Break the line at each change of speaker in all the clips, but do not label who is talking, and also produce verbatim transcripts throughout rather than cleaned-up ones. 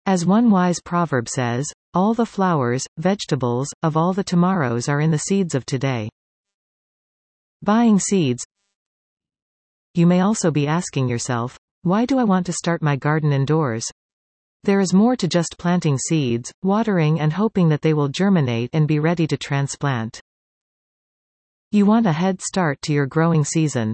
As one wise proverb says, all the flowers, vegetables, of all the tomorrows are in the seeds of today. Buying seeds. You may also be asking yourself, why do I want to start my garden indoors? There is more to just planting seeds, watering and hoping that they will germinate and be ready to transplant. You want a head start to your growing season.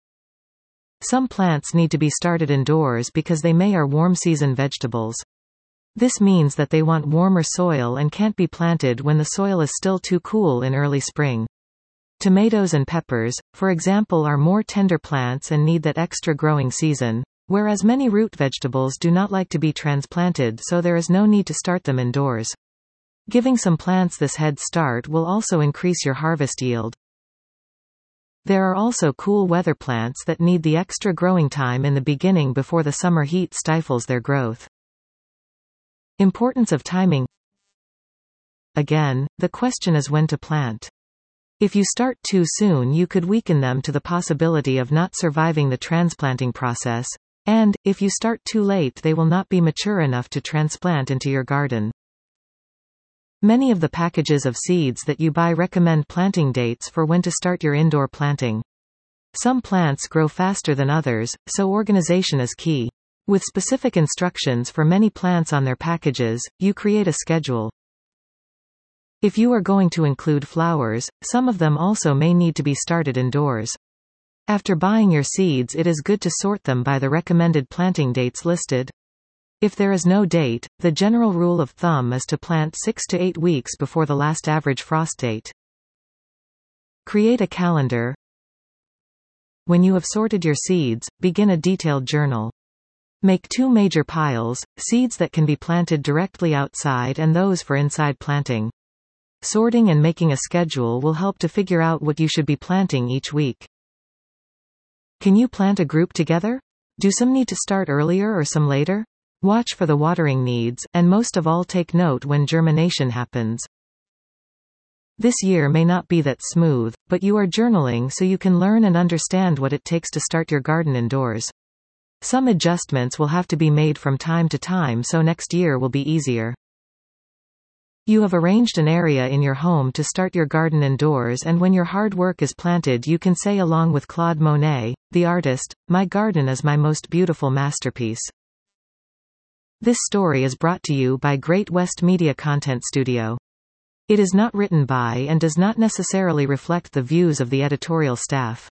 Some plants need to be started indoors because they may are warm season vegetables. This means that they want warmer soil and can't be planted when the soil is still too cool in early spring. Tomatoes and peppers, for example, are more tender plants and need that extra growing season, whereas many root vegetables do not like to be transplanted, so there is no need to start them indoors. Giving some plants this head start will also increase your harvest yield. There are also cool weather plants that need the extra growing time in the beginning before the summer heat stifles their growth. Importance of timing. Again, the question is when to plant. If you start too soon, you could weaken them to the possibility of not surviving the transplanting process, and, if you start too late, they will not be mature enough to transplant into your garden. Many of the packages of seeds that you buy recommend planting dates for when to start your indoor planting. Some plants grow faster than others, so organization is key. With specific instructions for many plants on their packages, you create a schedule. If you are going to include flowers, some of them also may need to be started indoors. After buying your seeds, it is good to sort them by the recommended planting dates listed. If there is no date, the general rule of thumb is to plant six to eight weeks before the last average frost date. Create a calendar. When you have sorted your seeds, begin a detailed journal. Make two major piles, seeds that can be planted directly outside and those for inside planting. Sorting and making a schedule will help to figure out what you should be planting each week. Can you plant a group together? Do some need to start earlier or some later? Watch for the watering needs, and most of all take note when germination happens. This year may not be that smooth, but you are journaling so you can learn and understand what it takes to start your garden indoors. Some adjustments will have to be made from time to time, so next year will be easier. You have arranged an area in your home to start your garden indoors, and when your hard work is planted, you can say along with Claude Monet, the artist, "My garden is my most beautiful masterpiece." This story is brought to you by Great West Media Content Studio. It is not written by and does not necessarily reflect the views of the editorial staff.